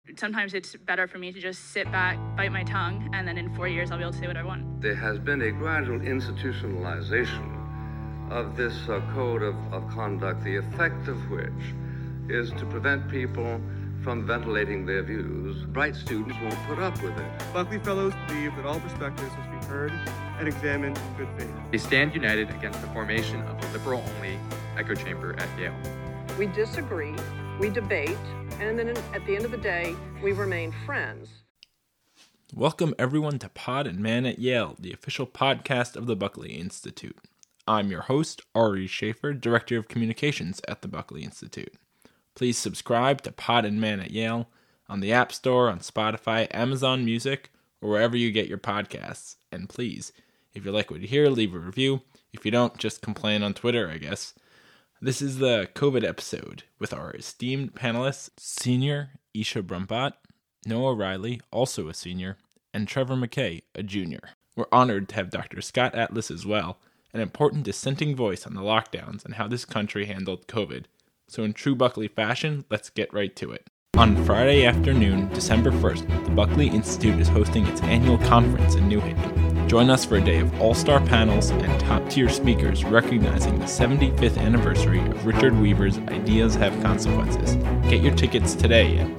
Sometimes it's better for me to just sit back, bite my tongue, and then in 4 years I'll be able to say what I want. There has been a gradual institutionalization of this code of conduct, the effect of which is to prevent people from ventilating their views. Bright students won't put up with it. Buckley Fellows believe that all perspectives must be heard and examined in good faith. They stand united against the formation of a liberal-only echo chamber at Yale. We disagree, we debate, and then at the end of the day, we remain friends. Welcome everyone to Pod and Man at Yale, the official podcast of the Buckley Institute. I'm your host, Ari Schaefer, Director of Communications at the Buckley Institute. Please subscribe to Pod and Man at Yale on the App Store, on Spotify, Amazon Music, or wherever you get your podcasts. And please, if you like what you hear, leave a review. If you don't, just complain on Twitter, I guess. This is the COVID episode with our esteemed panelists, Senior Isha Brumbaat, Noah Riley, also a senior, and Trevor McKay, a junior. We're honored to have Dr. Scott Atlas as well, an important dissenting voice on the lockdowns and how this country handled COVID. So in true Buckley fashion, let's get right to it. On Friday afternoon, December 1st, the Buckley Institute is hosting its annual conference in New Haven. Join us for a day of all-star panels and top-tier speakers recognizing the 75th anniversary of Richard Weaver's Ideas Have Consequences. Get your tickets today at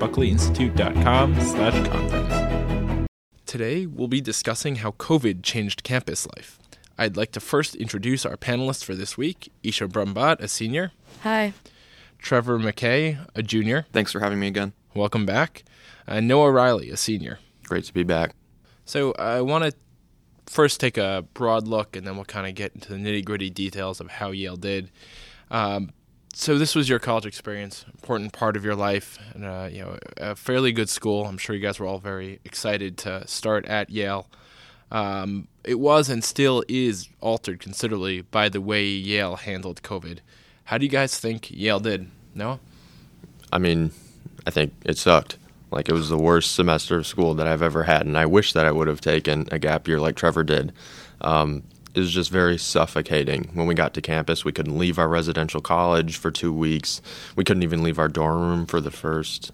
buckleyinstitute.com/conference. Today, we'll be discussing how COVID changed campus life. I'd like to first introduce our panelists for this week, Isha Brumbaat, a senior. Hi. Trevor McKay, a junior. Thanks for having me again. Welcome back. And Noah Riley, a senior. Great to be back. So I want to first take a broad look, and then we'll kind of get into the nitty-gritty details of how Yale did. So this was your college experience, important part of your life, and a fairly good school. I'm sure you guys were all very excited to start at Yale. It was and still is altered considerably by the way Yale handled COVID. How do you guys think Yale did? Noah? I mean, I think it sucked. Like, it was the worst semester of school that I've ever had, and I wish that I would have taken a gap year like Trevor did. It was just very suffocating. When we got to campus, we couldn't leave our residential college for 2 weeks. We couldn't even leave our dorm room for the first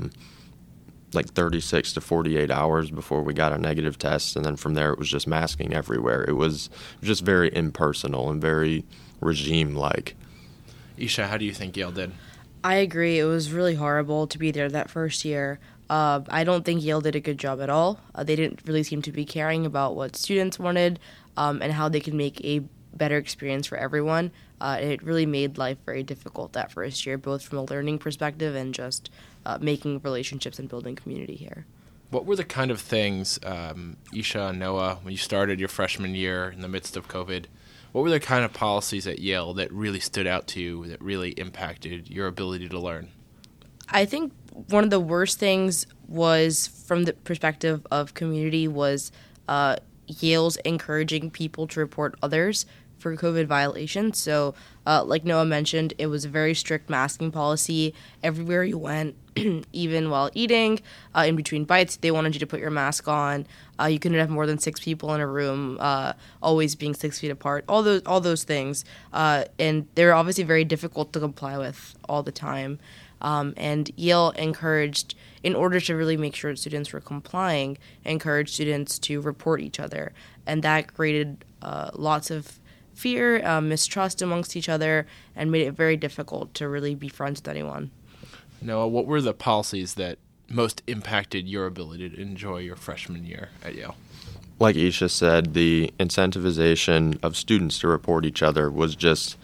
36 to 48 hours before we got a negative test, and then from there it was just masking everywhere. It was just very impersonal and very regime-like. Isha, how do you think Yale did? I agree. It was really horrible to be there that first year. I don't think Yale did a good job at all. They didn't really seem to be caring about what students wanted and how they could make a better experience for everyone. It really made life very difficult that first year, both from a learning perspective and just making relationships and building community here. What were the kind of things, Isha and Noah, when you started your freshman year in the midst of COVID, what were the kind of policies at Yale that really stood out to you, that really impacted your ability to learn? I think one of the worst things was, from the perspective of community, was Yale's encouraging people to report others for COVID violations. So, like Noah mentioned, it was a very strict masking policy everywhere you went, even while eating, in between bites. They wanted you to put your mask on. You couldn't have more than 6 people in a room, always being 6 feet apart, all those things. And they're obviously very difficult to comply with all the time. And Yale encouraged, in order to really make sure students were complying, encouraged students to report each other. And that created lots of fear, mistrust amongst each other, and made it very difficult to really be friends with anyone. Noah, what were the policies that most impacted your ability to enjoy your freshman year at Yale? Like Isha said, the incentivization of students to report each other was just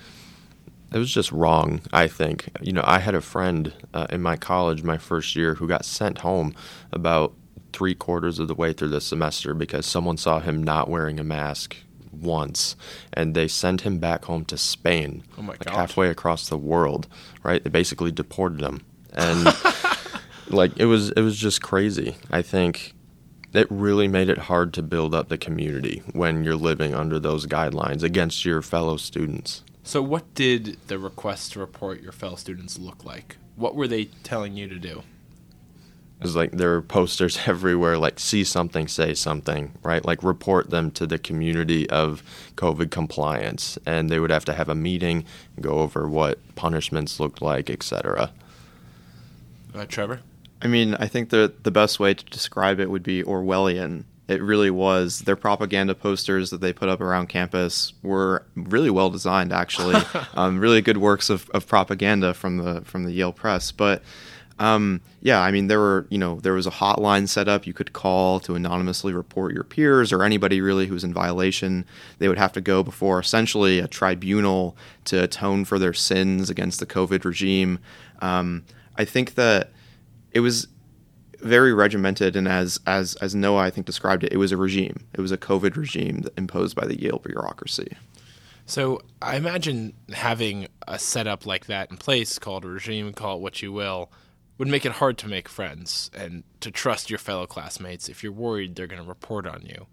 wrong, I think. I had a friend in my college my first year who got sent home about 3/4 of the way through the semester because someone saw him not wearing a mask once, and they sent him back home to Spain, halfway across the world, right? They basically deported him. And it was just crazy. I think it really made it hard to build up the community when you're living under those guidelines against your fellow students. So what did the request to report your fellow students look like? What were they telling you to do? It was there were posters everywhere, see something, say something, right? Report them to the community of COVID compliance. And they would have to have a meeting, go over what punishments looked like, etc. Trevor? I mean, I think the best way to describe it would be Orwellian. It really was. Their propaganda posters that they put up around campus were really well designed, actually. Really good works of propaganda from the Yale Press. But yeah, I mean, there was a hotline set up you could call to anonymously report your peers or anybody really who's in violation. They would have to go before essentially a tribunal to atone for their sins against the COVID regime. I think that it was very regimented, and as Noah, I think, described it, it was a regime. It was a COVID regime imposed by the Yale bureaucracy. So I imagine having a setup like that in place, called a regime, call it what you will, would make it hard to make friends and to trust your fellow classmates if you're worried they're going to report on you.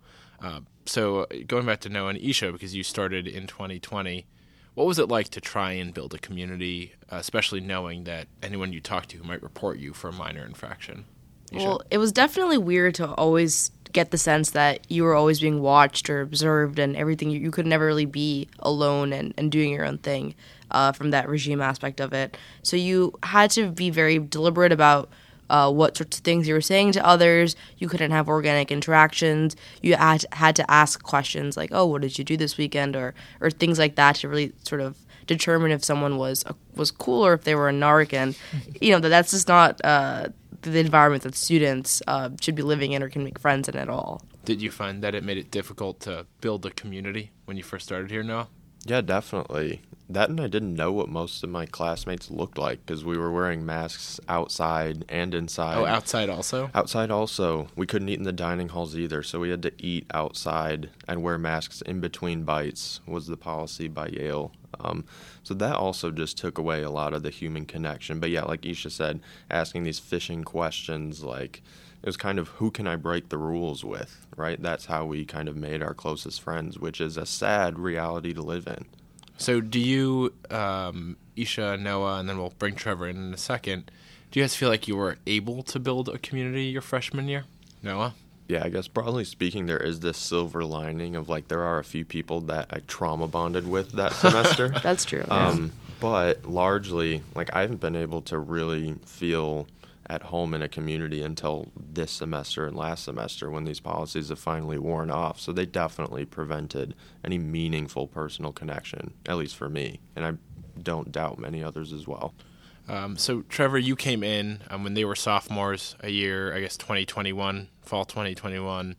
So going back to Noah and Isha, because you started in 2020, what was it like to try and build a community, especially knowing that anyone you talk to might report you for a minor infraction? Isha? Well, it was definitely weird to always get the sense that you were always being watched or observed and everything. You could never really be alone and doing your own thing from that regime aspect of it. So you had to be very deliberate about what sorts of things you were saying to others. You couldn't have organic interactions. You had to ask questions like, oh, what did you do this weekend? Or things like that to really sort of determine if someone was cool or if they were a narc. And, that's just not the environment that students should be living in or can make friends in at all. Did you find that it made it difficult to build a community when you first started here, Noah? Yeah, definitely. That, and I didn't know what most of my classmates looked like because we were wearing masks outside and inside. Oh, outside also? Outside also. We couldn't eat in the dining halls either, so we had to eat outside and wear masks in between bites was the policy by Yale. So that also just took away a lot of the human connection. But yeah, like Isha said, asking these fishing questions, like it was kind of who can I break the rules with, right? That's how we kind of made our closest friends, which is a sad reality to live in. So do you, Isha, Noah, and then we'll bring Trevor in a second, do you guys feel like you were able to build a community your freshman year? Noah? Yeah, I guess broadly speaking, there is this silver lining of like there are a few people that I trauma bonded with that semester. That's true. But largely, like I haven't been able to really feel at home in a community until this semester and last semester when these policies have finally worn off. So they definitely prevented any meaningful personal connection, at least for me. And I don't doubt many others as well. So, Trevor, you came in when they were sophomores a year, I guess 2021, fall 2021.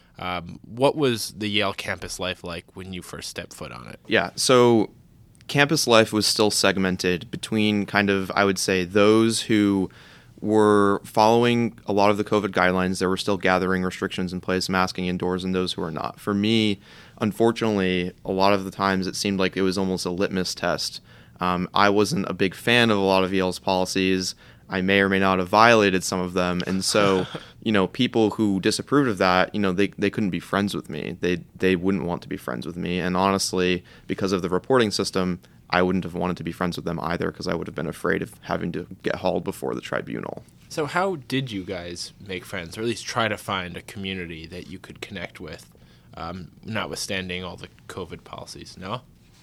What was the Yale campus life like when you first stepped foot on it? Yeah, so campus life was still segmented between kind of, I would say, those who were following a lot of the COVID guidelines. There were still gathering restrictions in place, masking indoors, and those who were not. For me, unfortunately, a lot of the times it seemed like it was almost a litmus test. I wasn't a big fan of a lot of Yale's policies. I may or may not have violated some of them. And so, people who disapproved of that, they couldn't be friends with me. They wouldn't want to be friends with me. And honestly, because of the reporting system, I wouldn't have wanted to be friends with them either because I would have been afraid of having to get hauled before the tribunal. So how did you guys make friends, or at least try to find a community that you could connect with, notwithstanding all the COVID policies? No?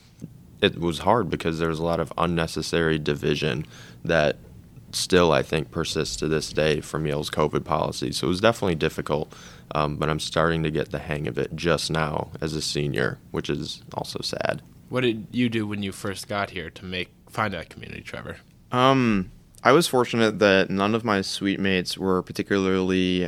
It was hard because there was a lot of unnecessary division that still, I think, persists to this day from Yale's COVID policy. So it was definitely difficult, but I'm starting to get the hang of it just now as a senior, which is also sad. What did you do when you first got here to find that community, Trevor? I was fortunate that none of my suite mates were particularly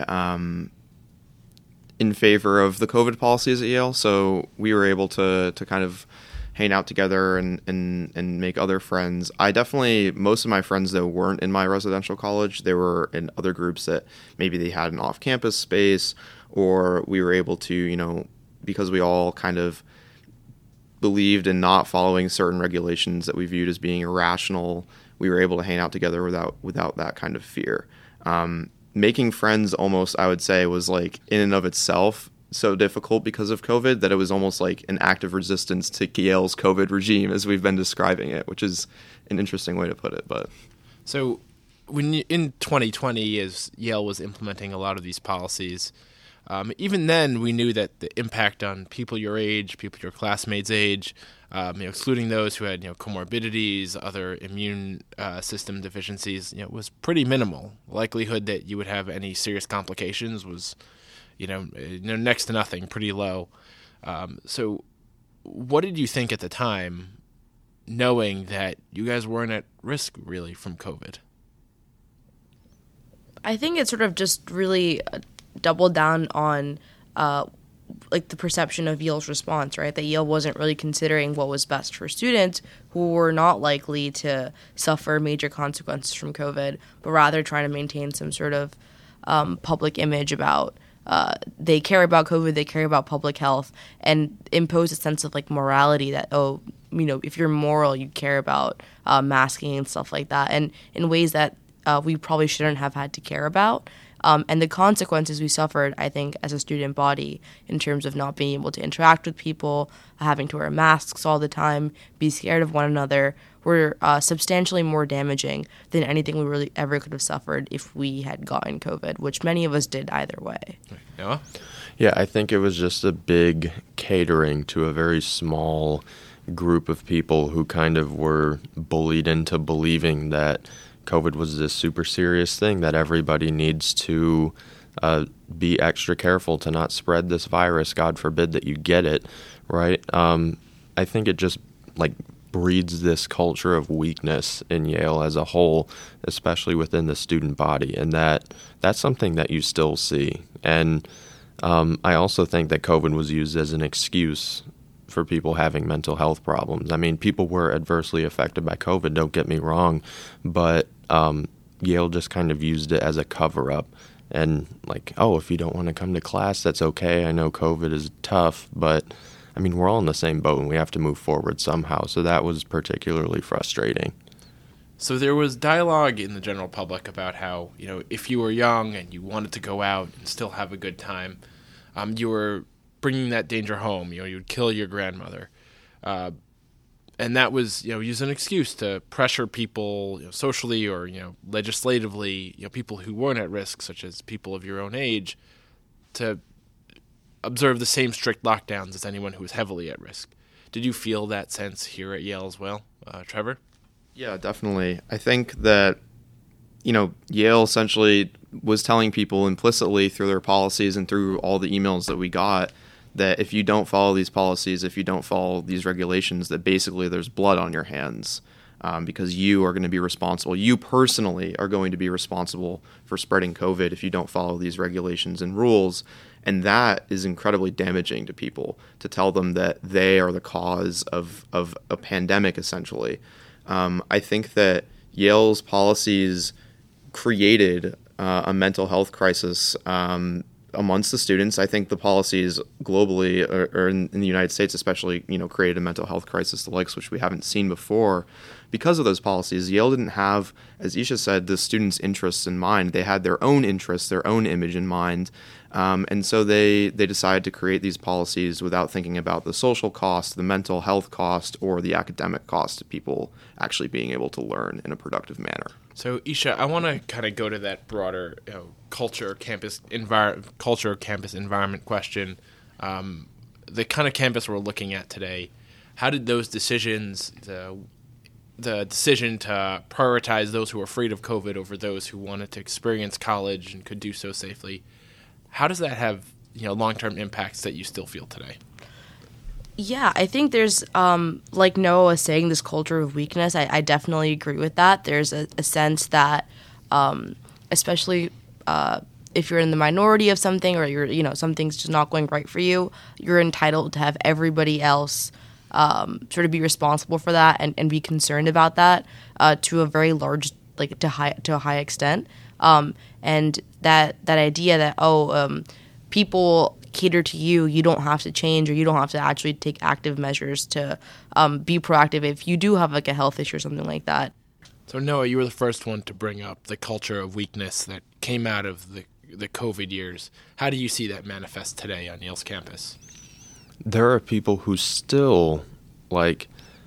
in favor of the COVID policies at Yale, so we were able to kind of hang out together and make other friends. Most of my friends, though, weren't in my residential college. They were in other groups that maybe they had an off-campus space, or we were able to, because we all kind of believed in not following certain regulations that we viewed as being irrational, we were able to hang out together without that kind of fear. Making friends almost, I would say, was like in and of itself so difficult because of COVID that it was almost like an act of resistance to Yale's COVID regime as we've been describing it, which is an interesting way to put it. But so in 2020, as Yale was implementing a lot of these policies, even then we knew that the impact on people your age, people your classmates' age, excluding those who had comorbidities, other immune system deficiencies, was pretty minimal. The likelihood that you would have any serious complications was, next to nothing, pretty low. So what did you think at the time, knowing that you guys weren't at risk really from COVID? I think it sort of just really doubled down on the perception of Yale's response, right? That Yale wasn't really considering what was best for students who were not likely to suffer major consequences from COVID, but rather trying to maintain some sort of public image about they care about COVID, they care about public health, and impose a sense of morality that, if you're moral, you care about masking and stuff like that, and in ways that we probably shouldn't have had to care about. And the consequences we suffered, I think, as a student body in terms of not being able to interact with people, having to wear masks all the time, be scared of one another, were substantially more damaging than anything we really ever could have suffered if we had gotten COVID, which many of us did either way. Noah? Yeah, I think it was just a big catering to a very small group of people who kind of were bullied into believing that COVID was this super serious thing that everybody needs to be extra careful to not spread this virus. God forbid that you get it, right? I think it just breeds this culture of weakness in Yale as a whole, especially within the student body, and that's something that you still see. And I also think that COVID was used as an excuse for people having mental health problems. I mean, people were adversely affected by COVID, don't get me wrong, but Yale just kind of used it as a cover-up. And if you don't want to come to class, that's okay. I know COVID is tough, but I mean, we're all in the same boat and we have to move forward somehow. So that was particularly frustrating. So there was dialogue in the general public about how, if you were young and you wanted to go out and still have a good time, you were bringing that danger home. You would kill your grandmother. And that was, used as an excuse to pressure people, socially or, legislatively, people who weren't at risk, such as people of your own age, to observe the same strict lockdowns as anyone who was heavily at risk. Did you feel that sense here at Yale as well, Trevor? Yeah, definitely. I think that, Yale essentially was telling people implicitly through their policies and through all the emails that we got that if you don't follow these policies, if you don't follow these regulations, that basically there's blood on your hands because you are going to be responsible. You personally are going to be responsible for spreading COVID if you don't follow these regulations and rules. And that is incredibly damaging to people, to tell them that they are the cause of a pandemic, essentially. I think that Yale's policies created a mental health crisis amongst the students. I think the policies globally, or in the United States especially, created a mental health crisis, the likes which we haven't seen before. Because of those policies, Yale didn't have, as Isha said, the students' interests in mind. They had their own interests, their own image in mind. And so they decided to create these policies without thinking about the social cost, the mental health cost, or the academic cost of people actually being able to learn in a productive manner. So, Isha, I want to kind of go to that broader culture, campus environment question. The kind of campus we're looking at today, how did those decisions, the decision to prioritize those who were afraid of COVID over those who wanted to experience college and could do so safely, how does that have long-term impacts that you still feel today? Yeah, I think there's, like Noah was saying, this culture of weakness. I definitely agree with that. There's a sense that, especially if you're in the minority of something or something's just not going right for you, you're entitled to have everybody else sort of be responsible for that and be concerned about that to a very large, to a high extent. And that idea that, people cater to you, you don't have to change, or you don't have to actually take active measures to be proactive if you do have a health issue or something like that. So Noah, you were the first one to bring up the culture of weakness that came out of the COVID years. How do you see that manifest today on Yale's campus? There are people who still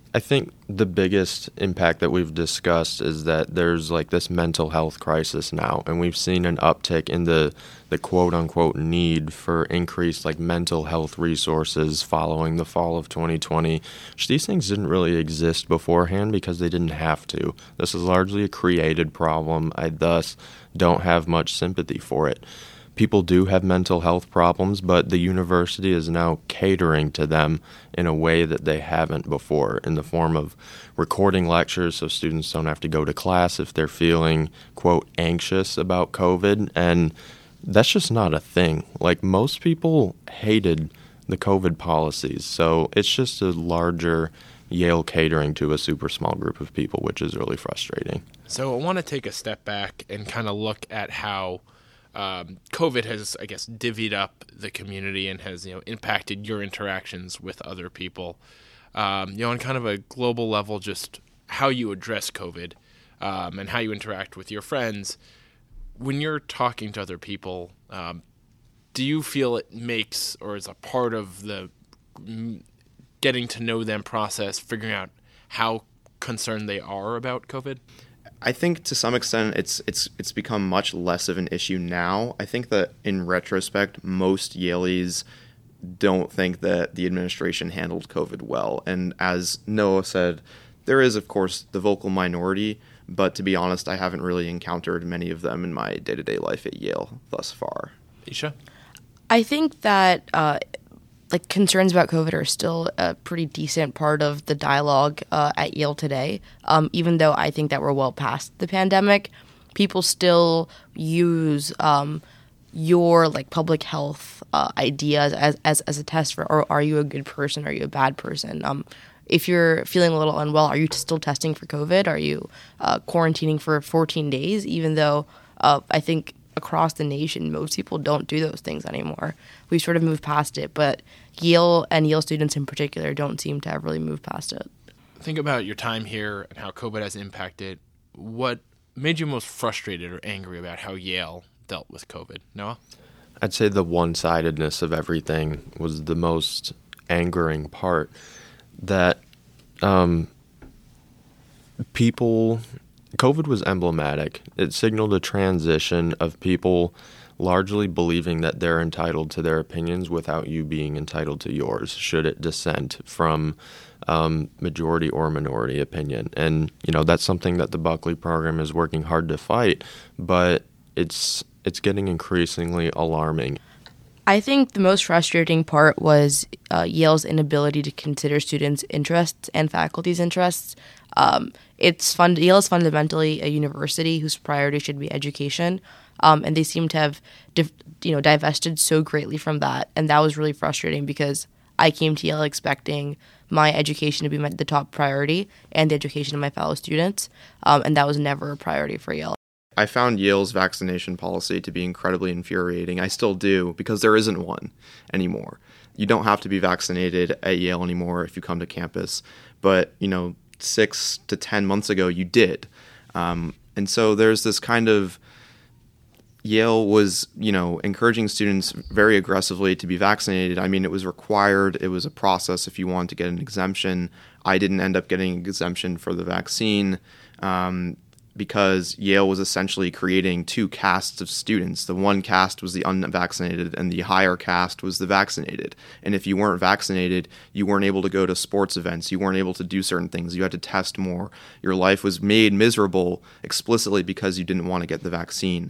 I think the biggest impact that we've discussed is that there's like this mental health crisis now, and we've seen an uptick in the quote-unquote need for increased like mental health resources following the fall of 2020. These things didn't really exist beforehand because they didn't have to. This is largely a created problem. I thus don't have much sympathy for it. People do have mental health problems, but the university is now catering to them in a way that they haven't before, in the form of recording lectures so students don't have to go to class if they're feeling, quote, anxious about COVID. And that's just not a thing. Like, most people hated the COVID policies, so it's just a larger Yale catering to a super small group of people, which is really frustrating. So I want to take a step back and kind of look at how COVID has, I guess, divvied up the community and has, impacted your interactions with other people. On kind of a global level, just how you address COVID and how you interact with your friends. When you're talking to other people, do you feel it makes or is a part of the getting to know them process, figuring out how concerned they are about COVID? I think to some extent it's become much less of an issue now. I think that in retrospect, most Yaleys don't think that the administration handled COVID well. And as Noah said, there is, of course, the vocal minority, but to be honest, I haven't really encountered many of them in my day-to-day life at Yale thus far. Isha? I think that concerns about COVID are still a pretty decent part of the dialogue at Yale today. Even though I think that we're well past the pandemic, people still use your public health ideas as a test for, or are you a good person? Are you a bad person? If you're feeling a little unwell, are you still testing for COVID? Are you quarantining for 14 days? Even though I think across the nation, most people don't do those things anymore. We've sort of moved past it, but Yale and Yale students in particular don't seem to have really moved past it. Think about your time here and how COVID has impacted. What made you most frustrated or angry about how Yale dealt with COVID? Noah? I'd say the one-sidedness of everything was the most angering part. That COVID was emblematic. It signaled a transition of people largely believing that they're entitled to their opinions without you being entitled to yours, should it dissent from majority or minority opinion. And, that's something that the Buckley program is working hard to fight, but it's getting increasingly alarming. I think the most frustrating part was Yale's inability to consider students' interests and faculty's interests. Yale is fundamentally a university whose priority should be education, and they seem to have divested so greatly from that, and that was really frustrating because I came to Yale expecting my education to be the top priority and the education of my fellow students, and that was never a priority for Yale. I found Yale's vaccination policy to be incredibly infuriating. I still do, because there isn't one anymore. You don't have to be vaccinated at Yale anymore if you come to campus. But, 6 to 10 months ago, you did. And so there's this kind of, Yale was, encouraging students very aggressively to be vaccinated. I mean, it was required. It was a process if you wanted to get an exemption. I didn't end up getting an exemption for the vaccine. Because Yale was essentially creating two castes of students. The one caste was the unvaccinated, and the higher caste was the vaccinated. And if you weren't vaccinated, you weren't able to go to sports events. You weren't able to do certain things. You had to test more. Your life was made miserable explicitly because you didn't want to get the vaccine.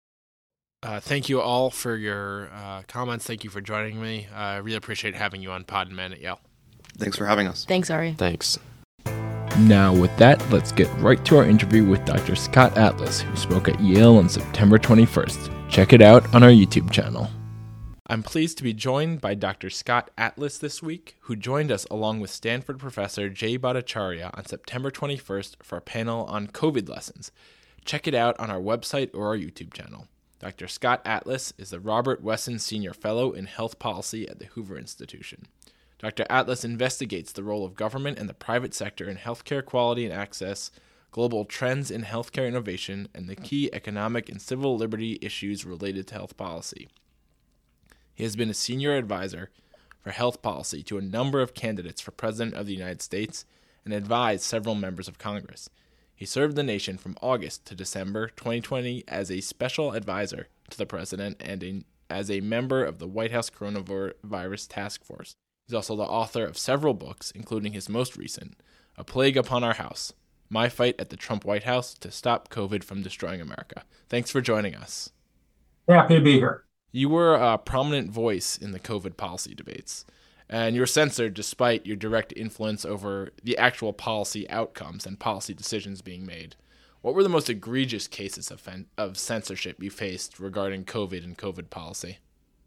Thank you all for your comments. Thank you for joining me. I really appreciate having you on Pod and Man at Yale. Thanks for having us. Thanks, Ari. Thanks. Now, with that, let's get right to our interview with Dr. Scott Atlas, who spoke at Yale on September 21st. Check it out on our YouTube channel. I'm pleased to be joined by Dr. Scott Atlas this week, who joined us along with Stanford professor Jay Bhattacharya on September 21st for a panel on COVID lessons. Check it out on our website or our YouTube channel. Dr. Scott Atlas is the Robert Wesson Senior Fellow in Health Policy at the Hoover Institution. Dr. Atlas investigates the role of government and the private sector in healthcare quality and access, global trends in healthcare innovation, and the key economic and civil liberty issues related to health policy. He has been a senior advisor for health policy to a number of candidates for President of the United States and advised several members of Congress. He served the nation from August to December 2020 as a special advisor to the president and as a member of the White House Coronavirus Task Force. He's also the author of several books, including his most recent, A Plague Upon Our House, My Fight at the Trump White House to Stop COVID from Destroying America. Thanks for joining us. Happy to be here. You were a prominent voice in the COVID policy debates, and you were censored despite your direct influence over the actual policy outcomes and policy decisions being made. What were the most egregious cases of censorship you faced regarding COVID and COVID policy?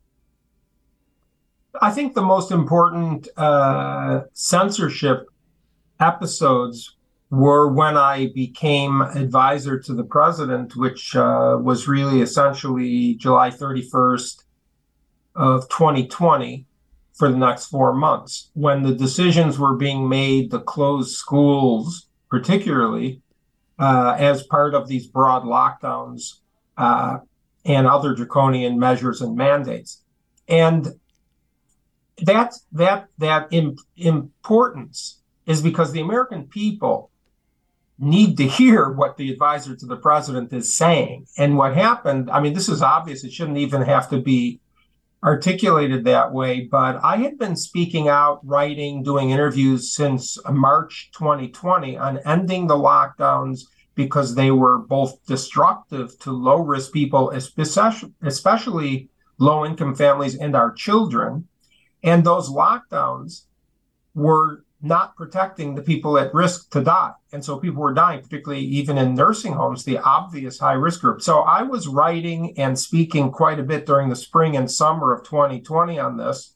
I think the most important censorship episodes were when I became advisor to the president, which was really essentially July 31st of 2020 for the next 4 months, when the decisions were being made to close schools, particularly as part of these broad lockdowns and other draconian measures and mandates. And that importance is because the American people need to hear what the advisor to the president is saying. And what happened, I mean, this is obvious. It shouldn't even have to be articulated that way. But I had been speaking out, writing, doing interviews since March 2020 on ending the lockdowns because they were both destructive to low-risk people, especially low-income families and our children. And those lockdowns were not protecting the people at risk to die. And so people were dying, particularly even in nursing homes, the obvious high-risk group. So I was writing and speaking quite a bit during the spring and summer of 2020 on this.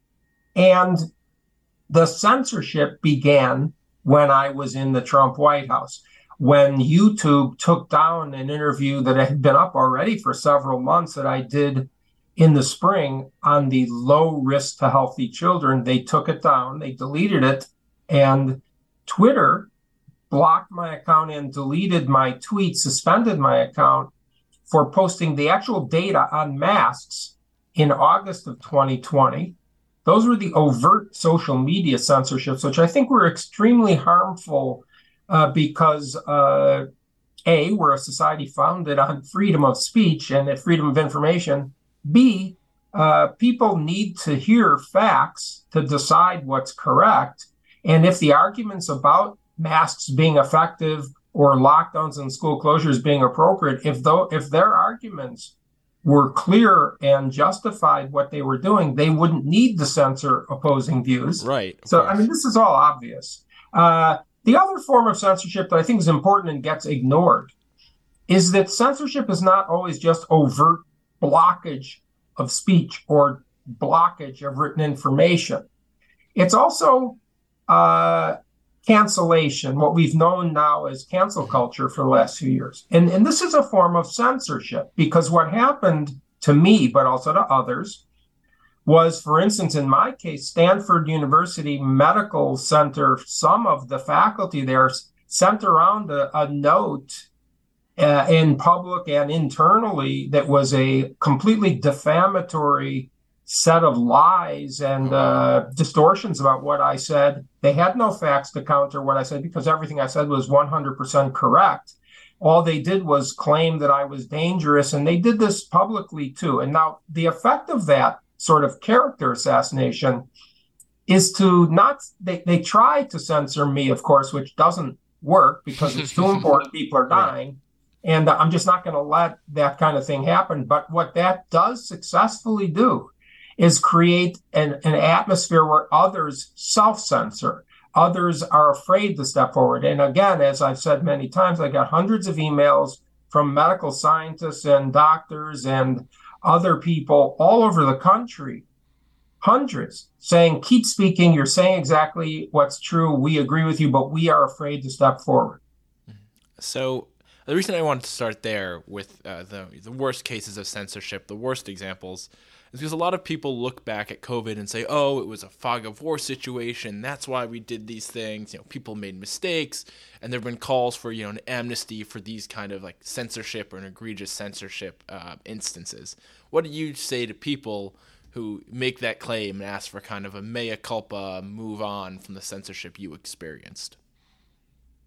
And the censorship began when I was in the Trump White House, when YouTube took down an interview that had been up already for several months that I did in the spring on the low risk to healthy children. They took it down, they deleted it, and Twitter blocked my account and deleted my tweet, suspended my account for posting the actual data on masks in August of 2020. Those were the overt social media censorships, which I think were extremely harmful because A, we're a society founded on freedom of speech and freedom of information. B, people need to hear facts to decide what's correct. And if the arguments about masks being effective or lockdowns and school closures being appropriate, if their arguments were clear and justified what they were doing, they wouldn't need to censor opposing views. Right. So, I mean, this is all obvious. The other form of censorship that I think is important and gets ignored is that censorship is not always just overt blockage of speech or blockage of written information. It's also cancellation, what we've known now as cancel culture for the last few years. And this is a form of censorship because what happened to me, but also to others, was, for instance, in my case, Stanford University Medical Center, some of the faculty there sent around a note in public and internally that was a completely defamatory set of lies and distortions about what I said. They had no facts to counter what I said because everything I said was 100% correct. All they did was claim that I was dangerous, and they did this publicly too. And now the effect of that sort of character assassination is to not, they try to censor me, of course, which doesn't work because it's too important. People are dying. And I'm just not going to let that kind of thing happen. But what that does successfully do is create an atmosphere where others self-censor. Others are afraid to step forward. And again, as I've said many times, I got hundreds of emails from medical scientists and doctors and other people all over the country, hundreds, saying, keep speaking, you're saying exactly what's true, we agree with you, but we are afraid to step forward. So the reason I wanted to start there with the worst cases of censorship, the worst examples, is because a lot of people look back at COVID and say, oh, it was a fog of war situation, that's why we did these things, people made mistakes, and there have been calls for, an amnesty for these kind of like censorship or an egregious censorship instances. What do you say to people who make that claim and ask for kind of a mea culpa, move on from the censorship you experienced?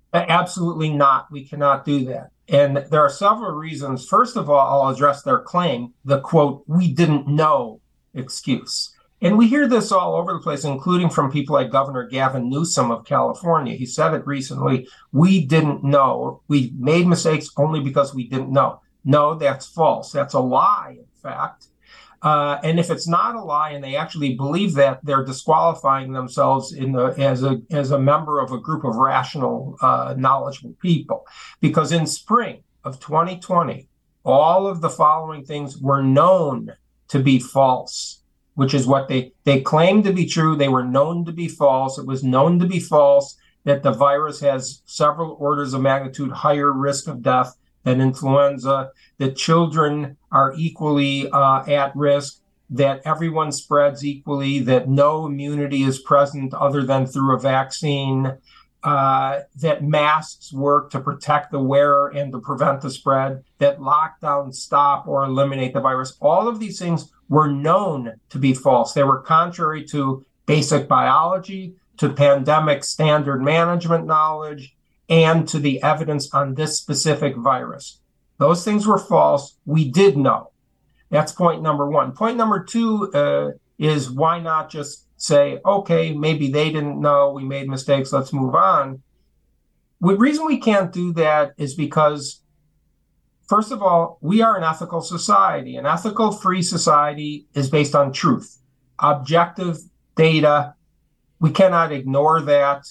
Absolutely not. We cannot do that. And there are several reasons. First of all, I'll address their claim, the quote, "we didn't know" excuse. And we hear this all over the place, including from people like Governor Gavin Newsom of California. He said it recently, "We didn't know. We made mistakes only because we didn't know." No, that's false. That's a lie, in fact. And if it's not a lie and they actually believe that, they're disqualifying themselves as a member of a group of rational, knowledgeable people. Because in spring of 2020, all of the following things were known to be false, which is what they claimed to be true. They were known to be false. It was known to be false that the virus has several orders of magnitude higher risk of death than influenza, that children are equally at risk, that everyone spreads equally, that no immunity is present other than through a vaccine, that masks work to protect the wearer and to prevent the spread, that lockdowns stop or eliminate the virus. All of these things were known to be false. They were contrary to basic biology, to pandemic standard management knowledge, and to the evidence on this specific virus. Those things were false. We did know. That's point number one. Point number two is why not just say, okay, maybe they didn't know, we made mistakes, let's move on. The reason we can't do that is because, first of all, we are an ethical society. An ethical free society is based on truth, objective data. We cannot ignore that.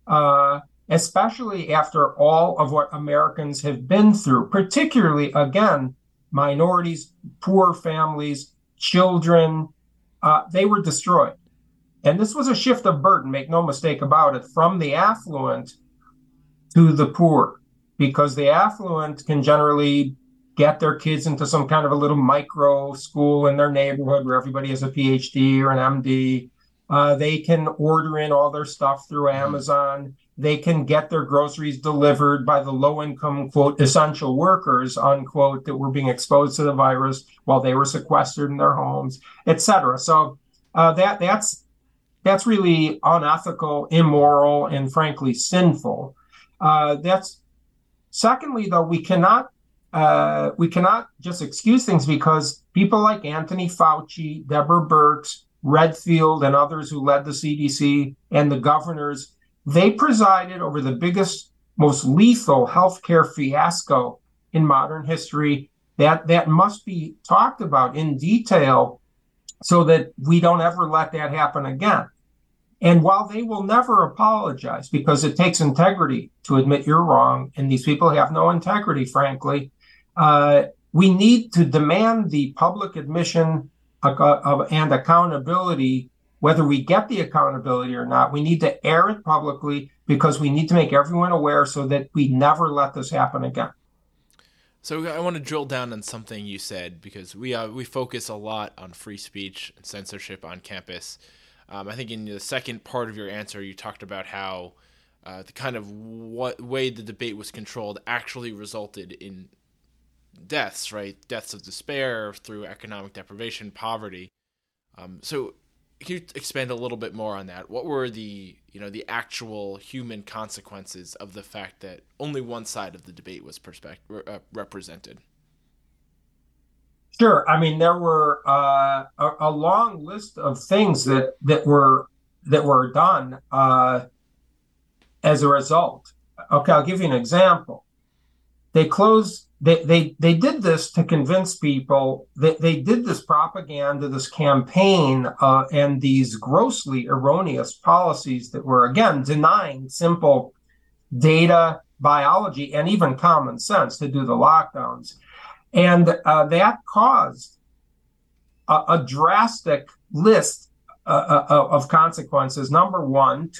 Especially after all of what Americans have been through, particularly, again, minorities, poor families, children, they were destroyed. And this was a shift of burden, make no mistake about it, from the affluent to the poor, because the affluent can generally get their kids into some kind of a little micro school in their neighborhood where everybody has a PhD or an MD. They can order in all their stuff through Amazon. They can get their groceries delivered by the low-income, quote, essential workers, unquote, that were being exposed to the virus while they were sequestered in their homes, et cetera. So that's really unethical, immoral, and frankly sinful. Secondly, though, we cannot just excuse things because people like Anthony Fauci, Deborah Birx, Redfield, and others who led the CDC, and the governors, they presided over the biggest, most lethal healthcare fiasco in modern history. That must be talked about in detail so that we don't ever let that happen again. And while they will never apologize, because it takes integrity to admit you're wrong, and these people have no integrity, frankly, we need to demand the public admission and accountability. Whether we get the accountability or not, we need to air it publicly because we need to make everyone aware so that we never let this happen again. So I want to drill down on something you said, because we focus a lot on free speech and censorship on campus. I think in the second part of your answer, you talked about how the kind of way the debate was controlled actually resulted in deaths, right? Deaths of despair through economic deprivation, poverty. So can you expand a little bit more on that? What were the actual human consequences of the fact that only one side of the debate was represented? Sure. I mean, there were a long list of things that were done as a result. Okay, I'll give you an example. They did this to convince people that they did this propaganda, this campaign, and these grossly erroneous policies that were, again, denying simple data, biology, and even common sense to do the lockdowns. And that caused a drastic list of consequences. Number one,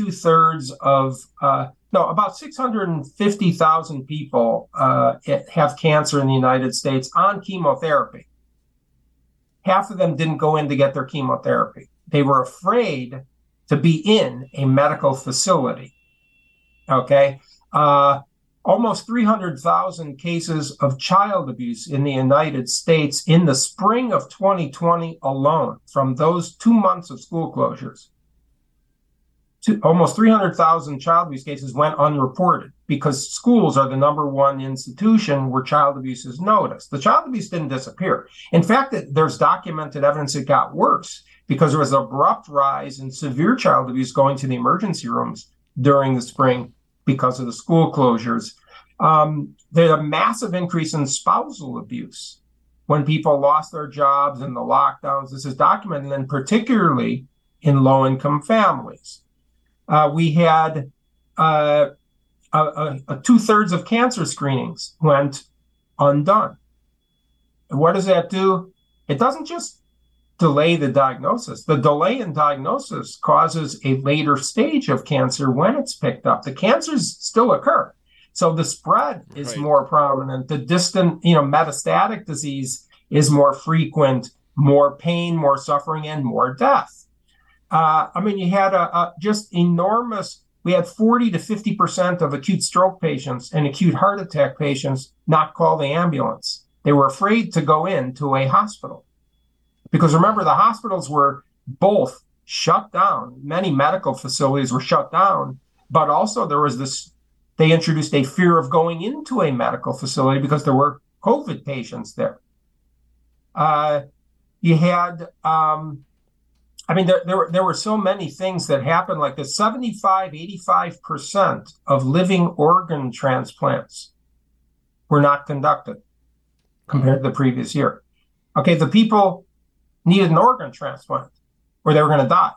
about 650,000 people have cancer in the United States on chemotherapy. Half of them didn't go in to get their chemotherapy. They were afraid to be in a medical facility. Okay. Almost 300,000 cases of child abuse in the United States in the spring of 2020 alone, from those 2 months of school closures. Almost 300,000 child abuse cases went unreported. because schools are the number one institution where child abuse is noticed. The child abuse didn't disappear. In fact, there's documented evidence it got worse because there was an abrupt rise in severe child abuse going to the emergency rooms during the spring because of the school closures. There's a massive increase in spousal abuse when people lost their jobs in the lockdowns. This is documented, and particularly in low-income families. We had 2/3 of cancer screenings went undone. And what does that do? It doesn't just delay the diagnosis. The delay in diagnosis causes a later stage of cancer when it's picked up. The cancers still occur. So the spread is more prominent. The distant, metastatic disease is more frequent, more pain, more suffering, and more death. You had just enormous. We had 40 to 50% of acute stroke patients and acute heart attack patients not call the ambulance. They were afraid to go into a hospital. Because remember, the hospitals were both shut down. Many medical facilities were shut down, but also there was they introduced a fear of going into a medical facility because there were COVID patients there. You had, there were so many things that happened, like the 85% of living organ transplants were not conducted compared to the previous year. Okay, the people needed an organ transplant or they were going to die.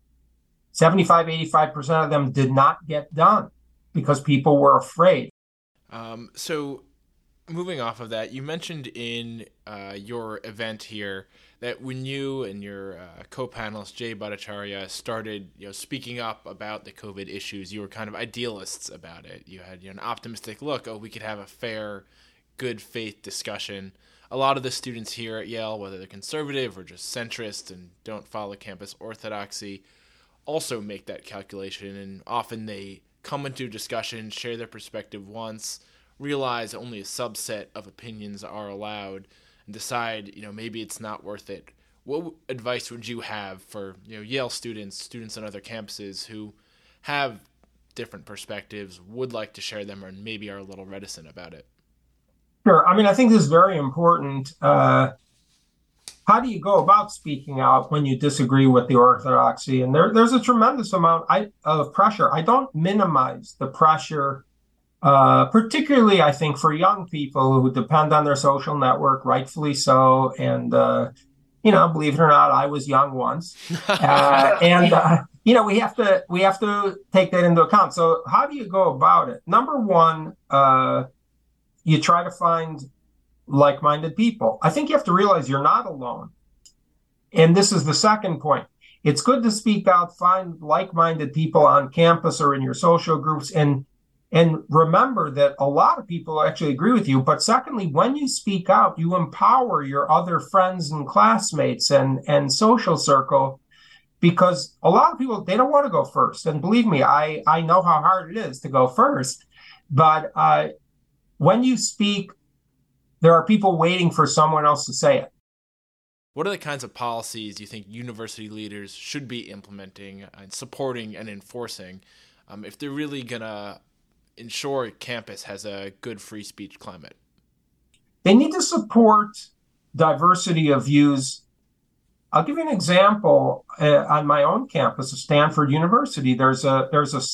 85% of them did not get done because people were afraid. So moving off of that, you mentioned in your event here that when you and your co-panelist Jay Bhattacharya started speaking up about the COVID issues, you were kind of idealists about it. You had an optimistic look. We could have a fair, good faith discussion. A lot of the students here at Yale, whether they're conservative or just centrist and don't follow campus orthodoxy, also make that calculation, and often they come into a discussion, share their perspective once, realize only a subset of opinions are allowed, and decide, maybe it's not worth it. What advice would you have for, Yale students on other campuses who have different perspectives, would like to share them, or maybe are a little reticent about it? Sure. I think this is very important. How do you go about speaking out when you disagree with the orthodoxy? And there's a tremendous amount of pressure. I don't minimize the pressure, particularly, I think, for young people who depend on their social network, rightfully so. And, believe it or not, I was young once. We have to take that into account. So how do you go about it? Number one, you try to find like-minded people. I think you have to realize you're not alone. And this is the second point. It's good to speak out, find like-minded people on campus or in your social groups, and remember that a lot of people actually agree with you. But secondly, when you speak out, you empower your other friends and classmates and social circle, because a lot of people, they don't want to go first. And believe me, I know how hard it is to go first. But when you speak, there are people waiting for someone else to say it. What are the kinds of policies you think university leaders should be implementing and supporting and enforcing if they're really going to ensure campus has a good free speech climate? They need to support diversity of views. I'll give you an example. On my own campus of Stanford University, there's a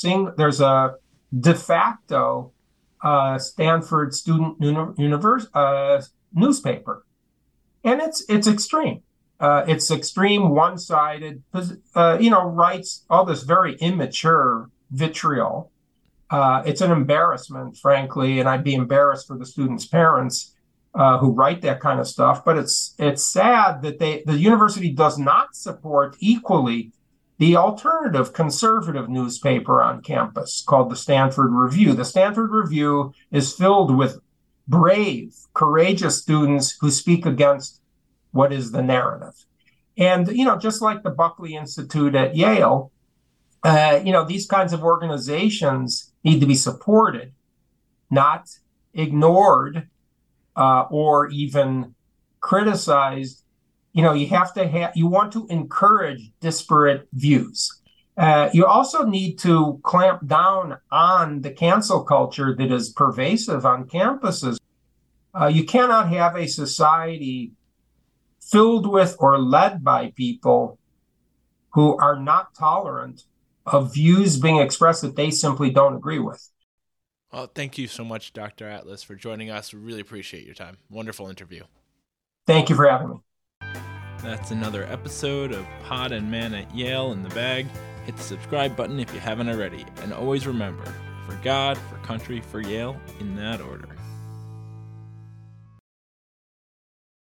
de facto Stanford student newspaper, and it's extreme. It's extreme, one-sided. Writes all this very immature vitriol. It's an embarrassment, frankly, and I'd be embarrassed for the students' parents who write that kind of stuff. But it's sad that the university does not support equally the alternative conservative newspaper on campus called the Stanford Review. The Stanford Review is filled with brave, courageous students who speak against what is the narrative. And, just like the Buckley Institute at Yale, these kinds of organizations need to be supported, not ignored or even criticized. You want to encourage disparate views. You also need to clamp down on the cancel culture that is pervasive on campuses. You cannot have a society filled with or led by people who are not tolerant of views being expressed that they simply don't agree with. Well, thank you so much, Dr. Atlas, for joining us. We really appreciate your time. Wonderful interview. Thank you for having me. That's another episode of Pod and Man at Yale in the bag. Hit the subscribe button if you haven't already. And always remember, for God, for country, for Yale, in that order.